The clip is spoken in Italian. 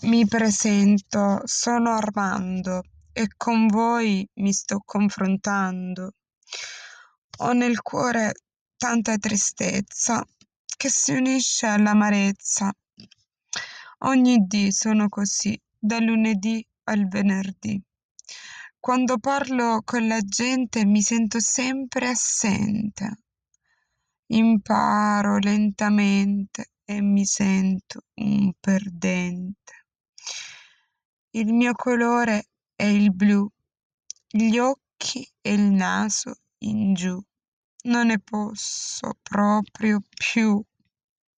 Mi presento, sono Armando e con voi mi sto confrontando. Ho nel cuore tanta tristezza che si unisce all'amarezza. Ogni dì sono così, dal lunedì al venerdì. Quando parlo con la gente mi sento sempre assente. Imparo lentamente e mi sento un perdente. Il mio colore è il blu, gli occhi e il naso in giù. Non ne posso proprio più.